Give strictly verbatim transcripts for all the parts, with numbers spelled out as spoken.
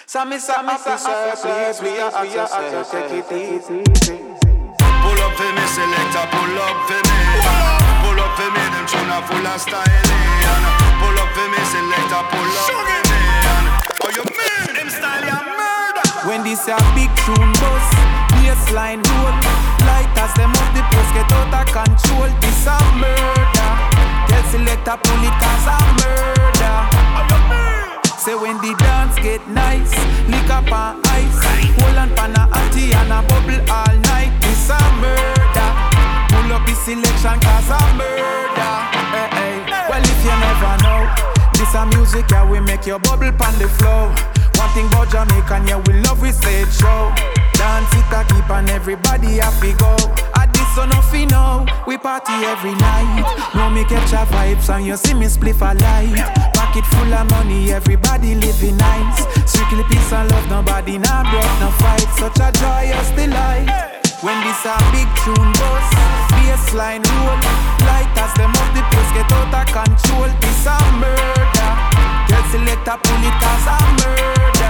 So me say officer, please, we are officer, take it easy. Pull up for me, selector, pull up for me. Pull up for me, them tuna full of style. Pull up for me, selector, pull up for me. Oh, you mean them style, you murder. When this a big tune bust, bassline roll, light as them up the post get out of control. This a murder. Tell selector pull it as a murder. Oh, you mean? Say when the dance get nice, lick up on ice, hold on pan a auntie and a bubble all night. This a murder. Pull up the selection cause a murder. Hey, hey. Well if you never know, this a music yeah we make your bubble pan the flow. One thing about Jamaican yeah we love we stage show. Dance it a keep and everybody happy go. At this so nothing know, we party every night. Know me catch a vibes and you see me spliff a light. Pocket full of money, everybody living nice. Strictly peace and love, nobody nah broke no fight. Such a joyous delight. When this a big tune bust, bassline roll, light as them up the place get out of control. This a murder. Tell selector pull it as a murder.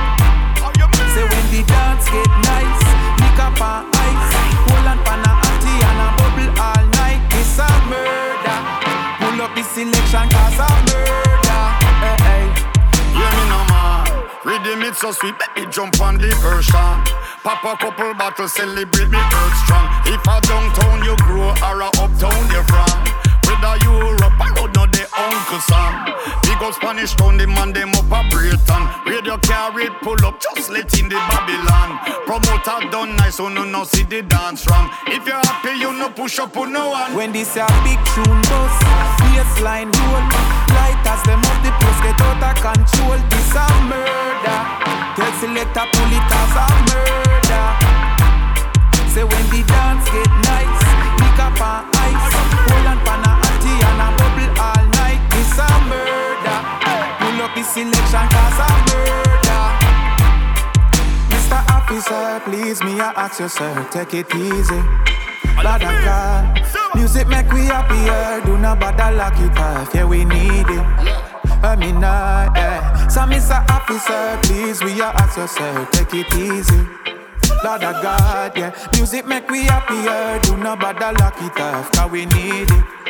Say when the dance get nice, lick up on ice, hold on pan a auntie and a bubble all night. This a murder. Pull up the selection cause a murder. Hey, hey. Hear me no man. Rhythm it so sweet, let me jump on the version. Pop a couple bottles, celebrate me earth strong. If a downtown you grow or a uptown you from, whether Europe or road no the Uncle Sam. Big up Spanish town, the man them up a Britain. Radio carry pull up, just let in the Babylon. Promoter done nice, so no no see the dance wrong. If you're happy, you no push up on no one. When this a big tune bust, bassline roll, light as them up the place get out of control. This a murder. Tell selector pull it as a murder. Say when the dance get nice, lick up on ice, hold on pan a auntie and a bubble all night. This a murder. Pull up the selection cause a murder. Mister Officer, please me I ask you sir, take it easy. Lord of God, music make we happier. Do not bother lock it off, yeah we need it. I mean nah, yeah. So Mister Officer, please we a ask you sir, take it easy. Lord of God, yeah. Music make we happier. Do not bother lock it off, cause we need it.